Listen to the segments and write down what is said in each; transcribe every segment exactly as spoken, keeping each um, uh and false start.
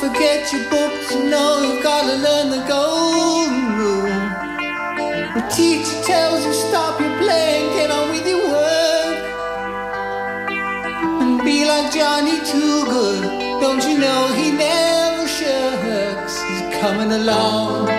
forget your books, you know you've gotta learn the golden rule. The teacher tells you stop your playing, get on with your work. And be like Johnny Too Good, don't you know he never shirks. He's coming along.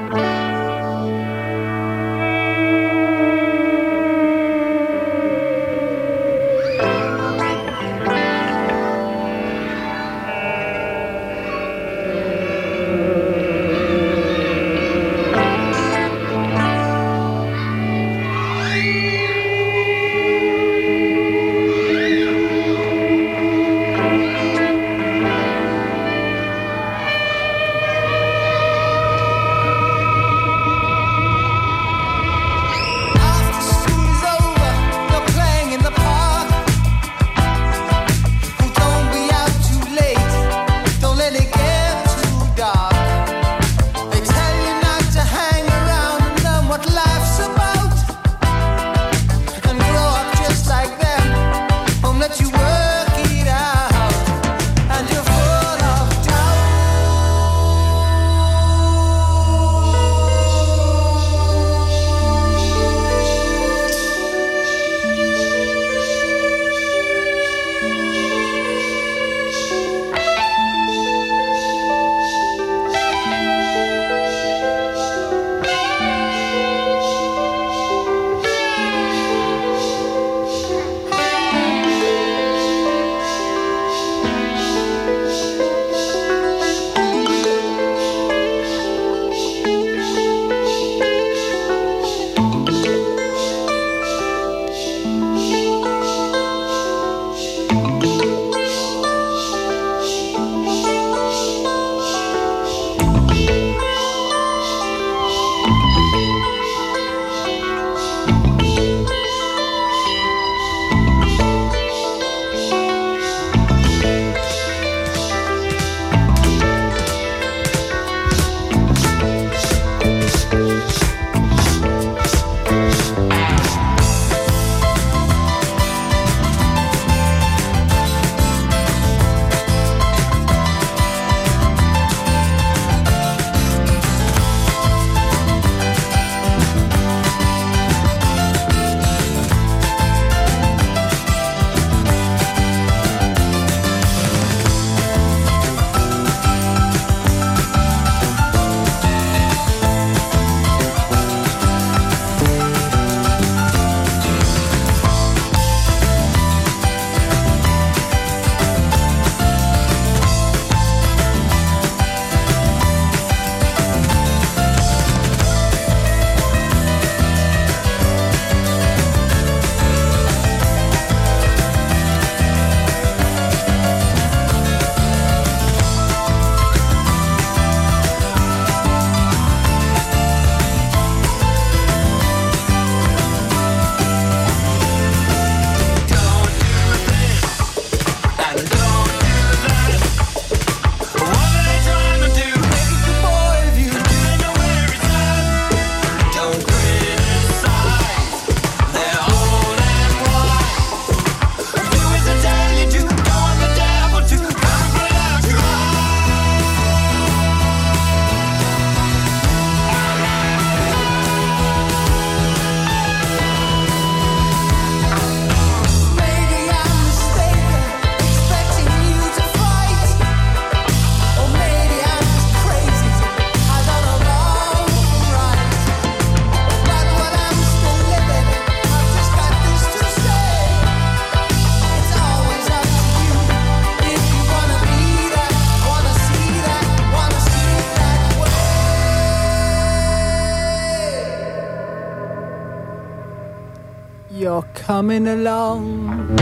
You're coming along.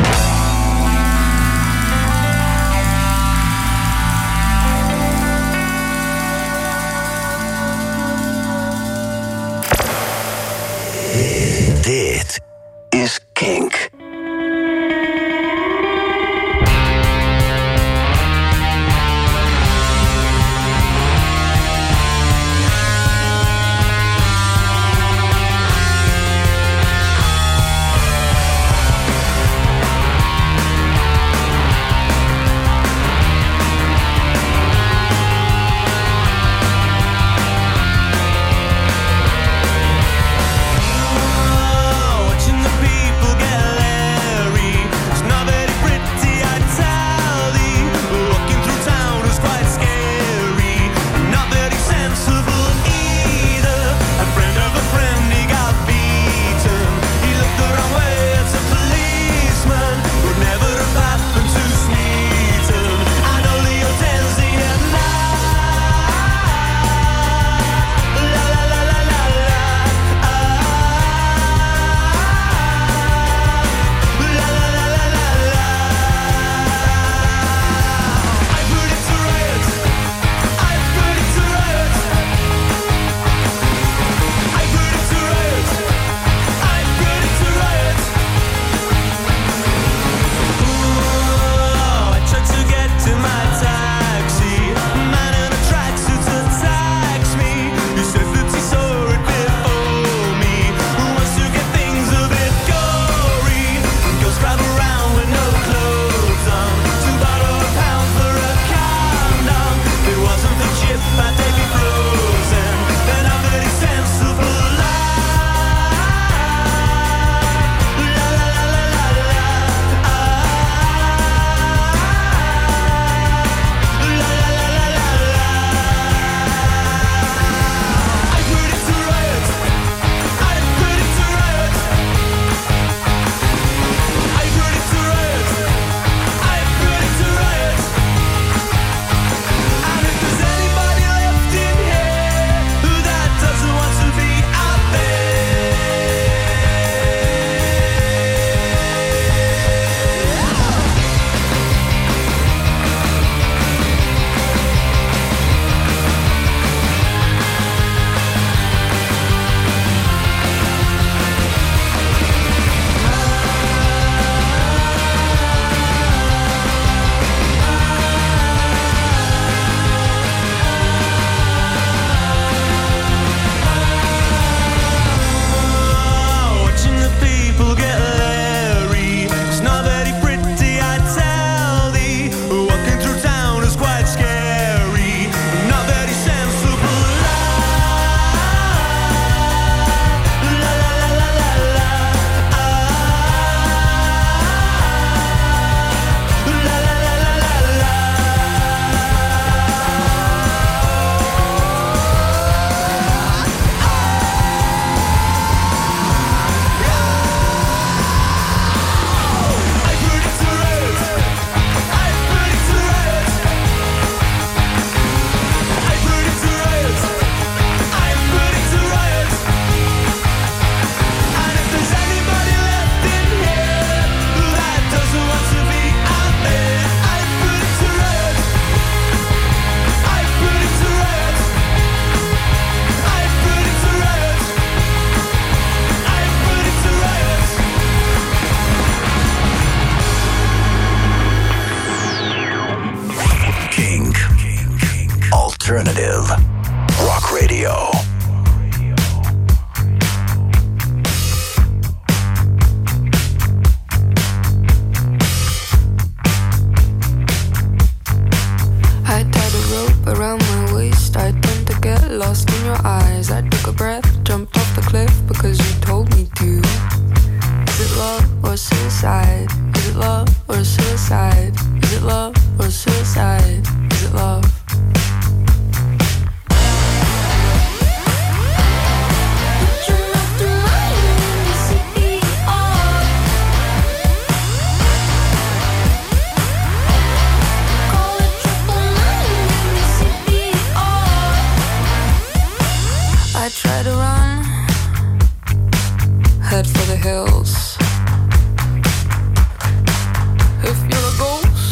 Dit is Kink. Alternative Rock Radio. I tied a rope around my waist. I tend to get lost in your eyes. I took a breath, jumped off the cliff because you told me to. Is it love or suicide? Is it love or suicide? Is it love or suicide? Is it love? I try to run, head for the hills. If you're a ghost,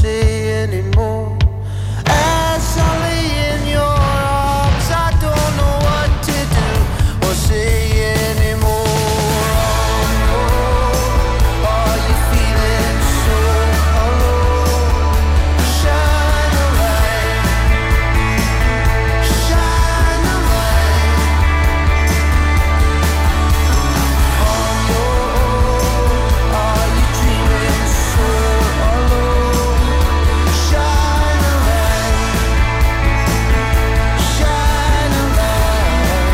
say anymore. As I lay in your arms, I don't know what to do or say anymore. Oh, are you feeling so alone? Shine a light, shine a light on your own. Are you dreaming so alone? Shine a light, shine a light.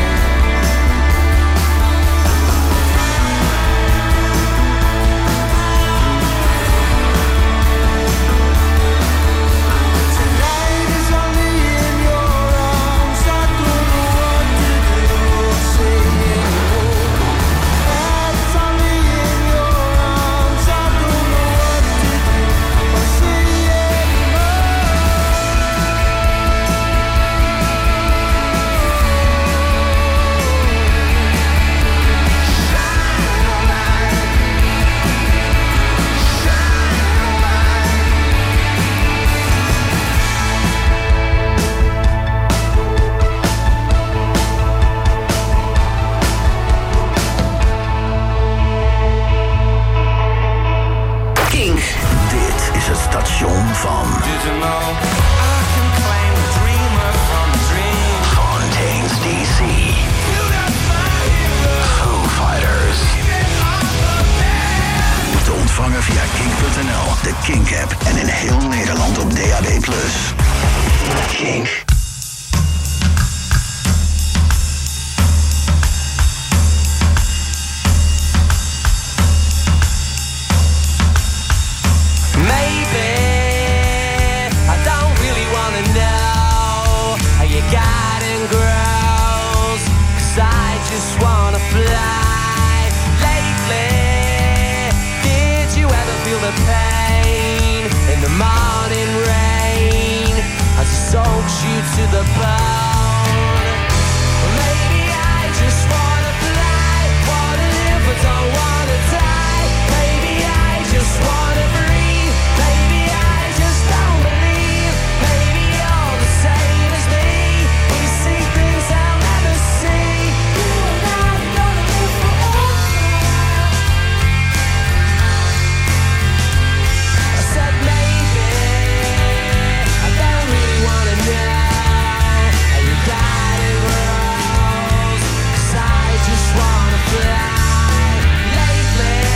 Tonight is only in your arms. I don't know what to do or say anymore. It's only in your arms. I don't know what to do or say Kink. Dit is het station van Fontaines D C, Foo Fighters. Te ontvangen via kink punt n l, de Kink-app en in heel Nederland op D A B plus. Kink. Maybe I don't really wanna know how you got in girls, 'cause I just wanna fly. Lately, did you ever feel the pain in the morning rain as it soaks you to the bone? Maybe I just wanna fly. What if I don't wanna die? Maybe I just wanna breathe. Maybe I just don't believe. Maybe you're the same as me. We see things I'll never see. You and I gonna live forever. I said maybe I don't really wanna know how you got it rose, 'cause I just wanna fly. Lately,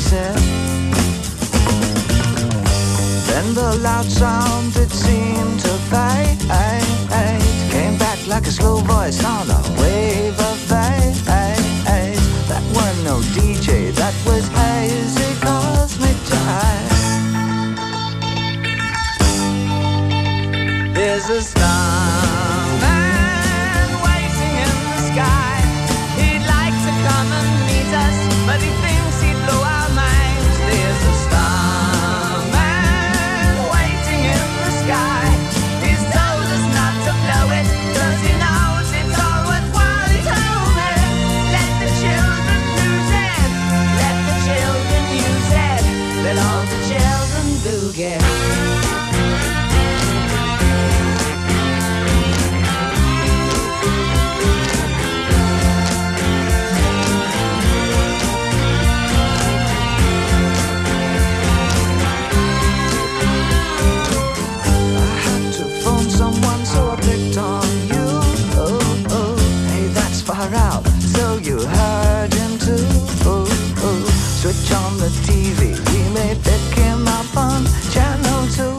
said. Then the loud sound, it seemed to fade. Came back like a slow voice on a wave of fate. That weren't no D J, that was hazy cosmic jive. There's a starman waiting in the sky. He'd like to come and meet us, but he thinks he'd blow our minds. There's a starman waiting in the sky. He's told us not to blow it, 'cause he knows it's all worthwhile. He told me, let the children lose it, let the children use it, let all the children boogie. Someone, so I picked on you. Oh, oh, hey, that's far out. So you heard him too. Oh, oh, switch on the T V. We may pick him up on channel two.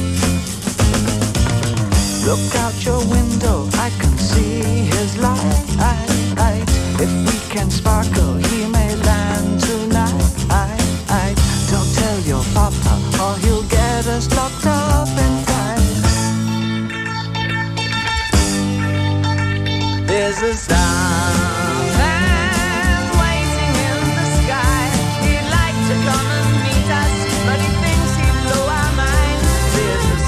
Look out your window, I can see his light. If we can sparkle, he may land tonight. Don't tell your papa, or he'll get us locked up in time. There's a starman waiting in the sky. He'd like to come and meet us, but he thinks he'd blow our minds. There's a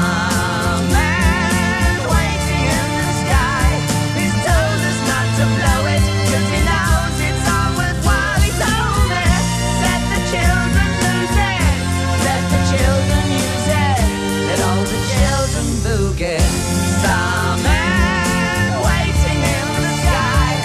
starman waiting in the sky. He's told us not to blow it, 'cause he knows it's all worthwhile. He told me, let the children lose it, let the children use it, let all the children boogie. Starman waiting in the sky.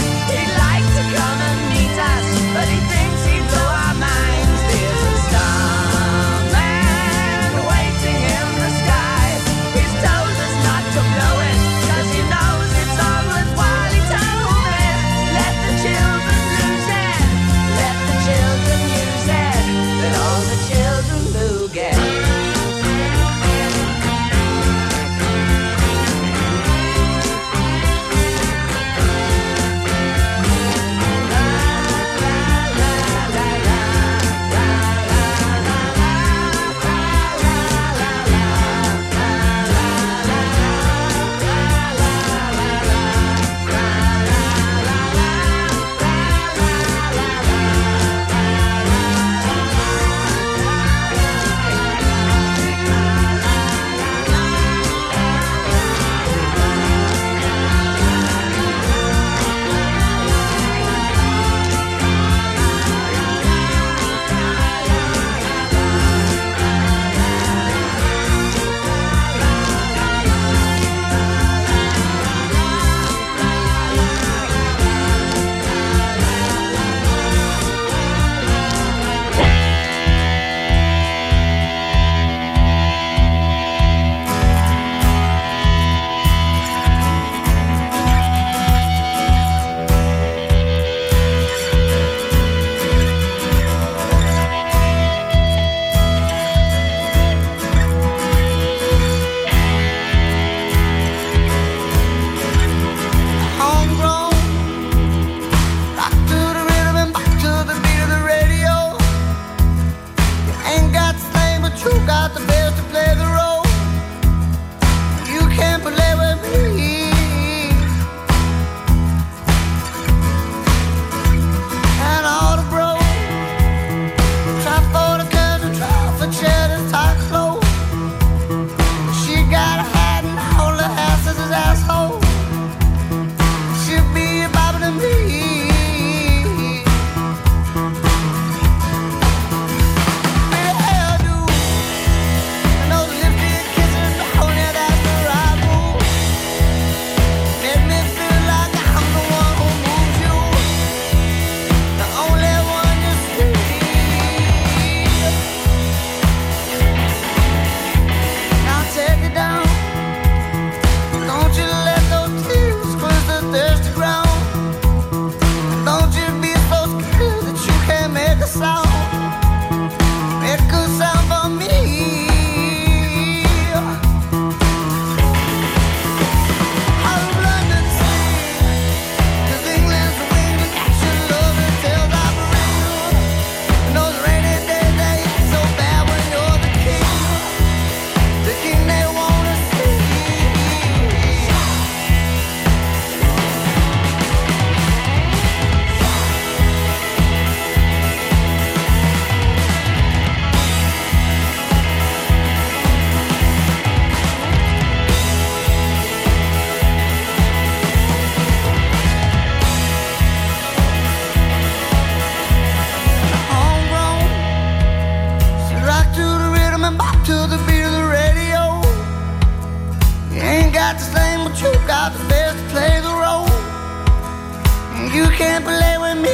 got the same, but you got the best to play the role. You can't play with me.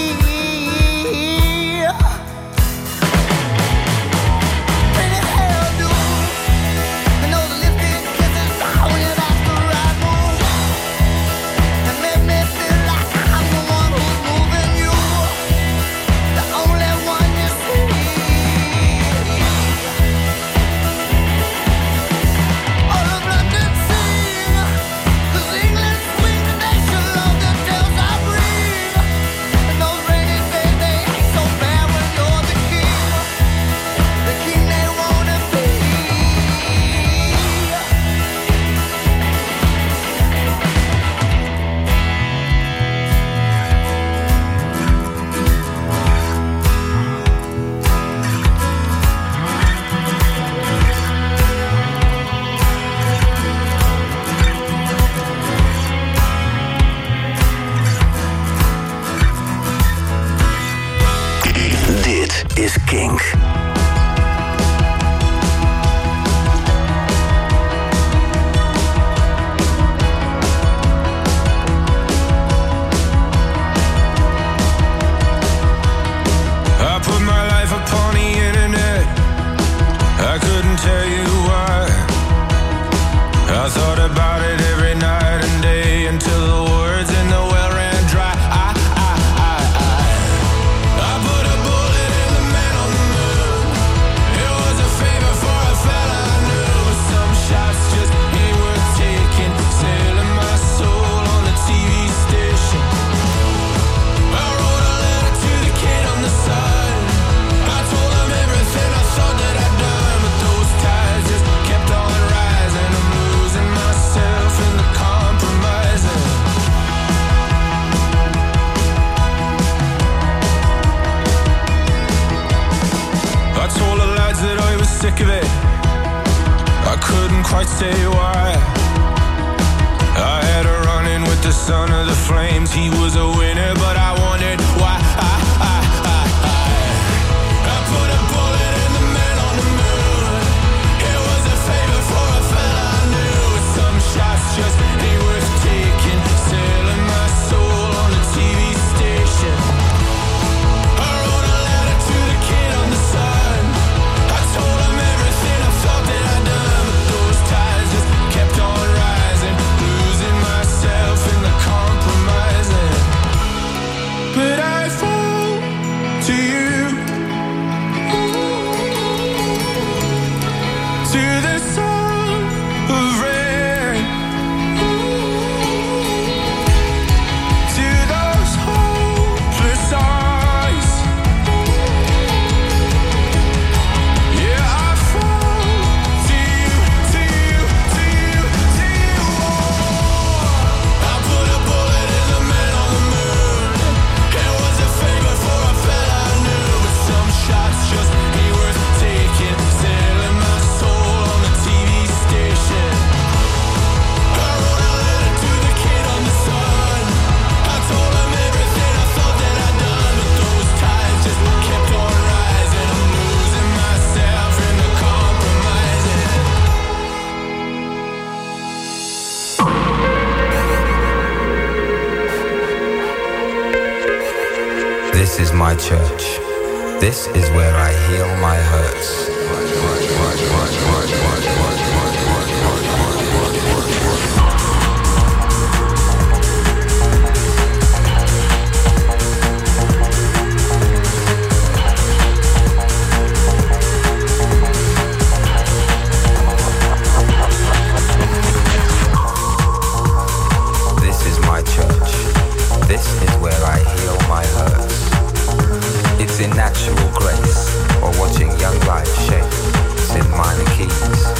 is Kink. I put my life upon the internet. I couldn't tell you why. I thought about it every night and day until the words in the well ran dry. I, I, I, I, I put a bullet in the man on the moon. It was a favor for a fella I knew. Some shots just ain't worth taking. Selling my soul on the T V station. I wrote a letter to the kid on the side. I told him everything I thought that I'd done, but those ties just kept on rising. I'm losing myself in the compromising. I told the lads that I was sick of it. I couldn't quite say why. I had a run-in with the son of the flames. He was a winner, but I wondered why. I, I, I, I, I put a bullet in the man on the moon. It was a favor for a fella I knew. Some shots just ain't worth taking. Selling my soul on the T V station. I wrote a letter to the kid on the side. I told him everything I thought that I'd done, but those ties just kept on rising. Losing myself in the compromising. But I fall to you, to the sound of rain, to those hopeless eyes. Yeah, I fall to you, to you, to you, to you. I put a bullet in the man on the moon. It was a favor for a fella I knew, but some shots just ain't worth taking. Selling my soul on the T V station. I wrote a letter to the kid on the side. I told him everything I thought that I'd done, but those ties just kept on rising. I'm losing myself in the compromising. This is my church. This is where I heal my hurts. This is my church. This is where I heal my hurts. It's in natural grace or watching young life shape. It's in minor keys.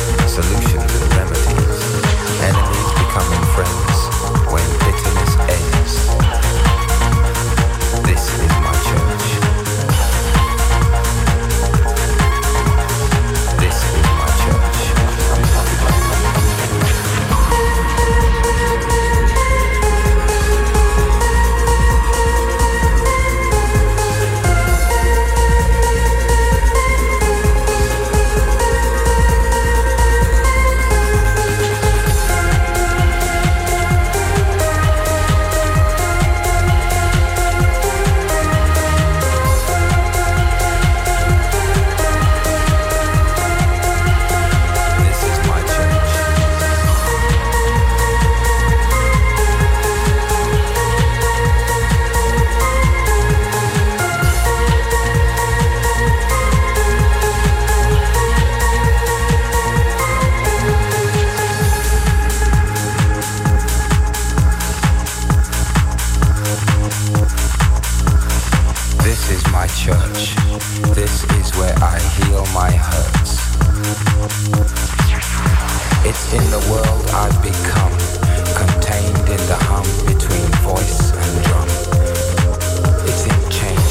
It's in the world I've become, contained in the hum between voice and drum. It's in change.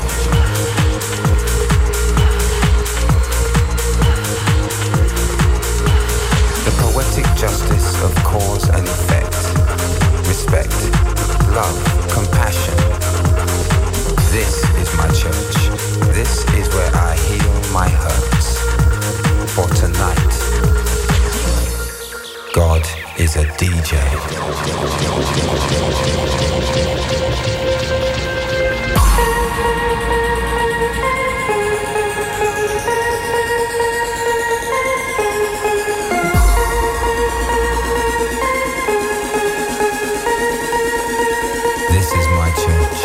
The poetic justice of cause and effect. Respect, love, compassion. This is my church. This is where I heal my hurts. For tonight, God is a D J. This is my church.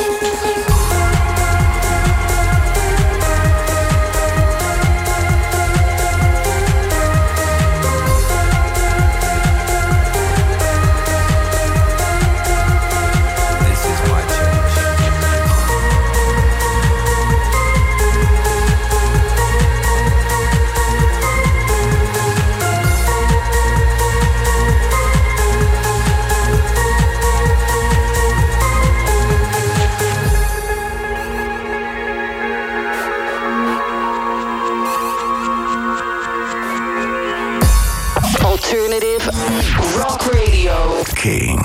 Alternative Rock Radio. King.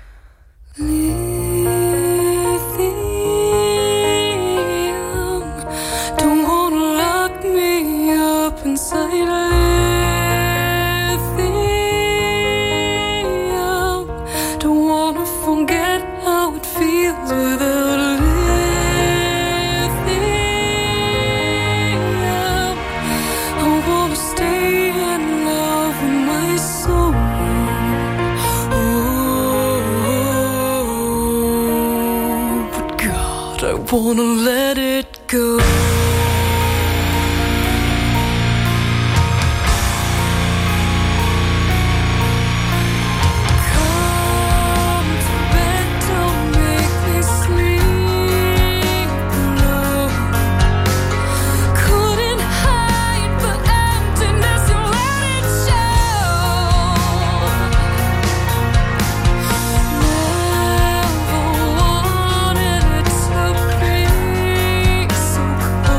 Lithium, don't wanna lock me up inside lithium. Don't wanna forget how it feels without lithium. I wanna stay in love with my soul. Oh, but God, I wanna let it go. Come to bed, don't make me sleep alone. Couldn't hide the emptiness and let it show. Never wanted it to be so cold.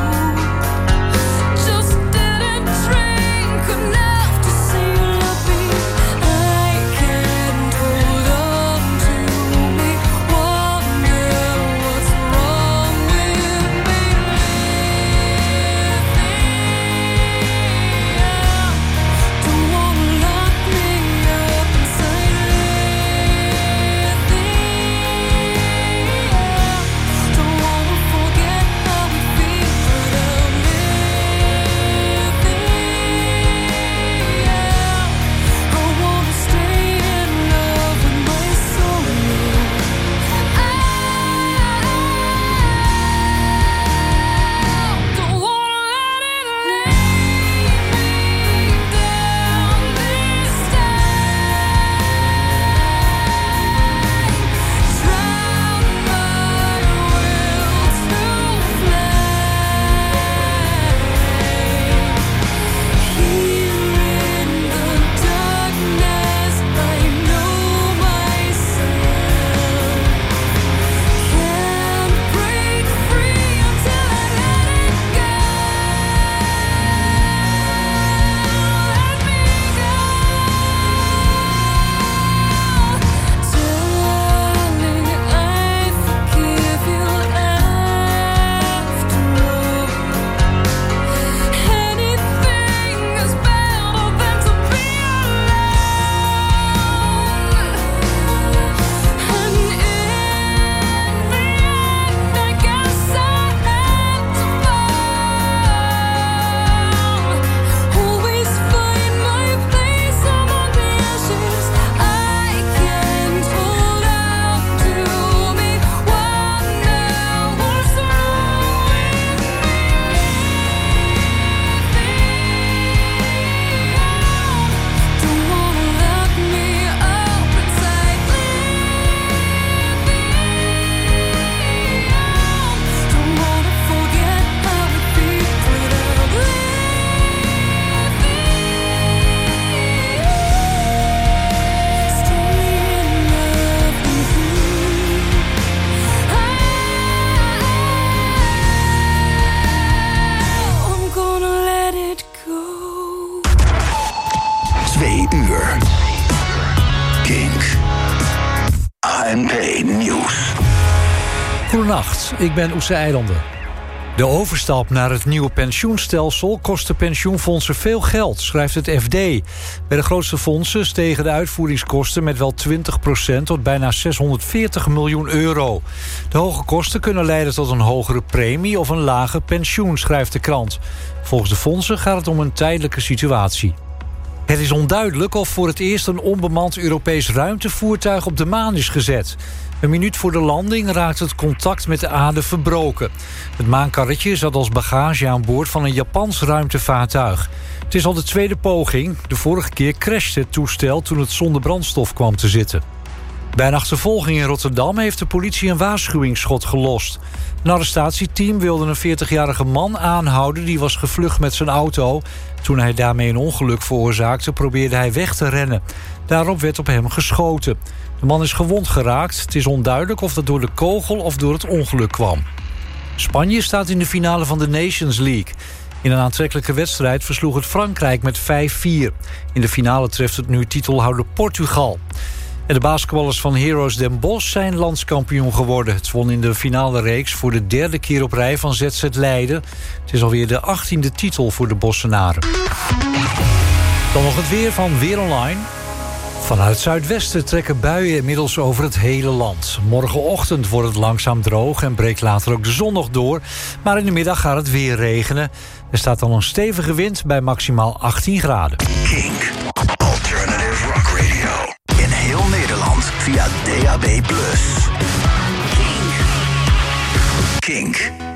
Twee uur. Kink. A N P Nieuws. Goedenacht, ik ben Oetse Eilander. De overstap naar het nieuwe pensioenstelsel kost de pensioenfondsen veel geld, schrijft het F D. Bij de grootste fondsen stegen de uitvoeringskosten met wel twintig procent tot bijna zeshonderdveertig miljoen euro. De hoge kosten kunnen leiden tot een hogere premie of een lager pensioen, schrijft de krant. Volgens de fondsen gaat het om een tijdelijke situatie. Het is onduidelijk of voor het eerst een onbemand Europees ruimtevoertuig op de maan is gezet. Een minuut voor de landing raakt het contact met de aarde verbroken. Het maankarretje zat als bagage aan boord van een Japans ruimtevaartuig. Het is al de tweede poging. De vorige keer crashte het toestel toen het zonder brandstof kwam te zitten. Bij een achtervolging in Rotterdam heeft de politie een waarschuwingsschot gelost. Een arrestatieteam wilde een veertigjarige man aanhouden die was gevlucht met zijn auto. Toen hij daarmee een ongeluk veroorzaakte, probeerde hij weg te rennen. Daarop werd op hem geschoten. De man is gewond geraakt. Het is onduidelijk of dat door de kogel of door het ongeluk kwam. Spanje staat in de finale van de Nations League. In een aantrekkelijke wedstrijd versloeg het Frankrijk met vijf vier. In de finale treft het nu titelhouder Portugal. En de basketballers van Heroes Den Bosch zijn landskampioen geworden. Het won in de finale reeks voor de derde keer op rij van Z Z Leiden. Het is alweer de achttiende titel voor de Bossenaren. Dan nog het weer van Weer Online. Vanuit het zuidwesten trekken buien inmiddels over het hele land. Morgenochtend wordt het langzaam droog en breekt later ook de zon nog door. Maar in de middag gaat het weer regenen. Er staat dan een stevige wind bij maximaal achttien graden. Kink. Alternative Rock Radio. In heel Nederland via D A B plus. Kink. Kink.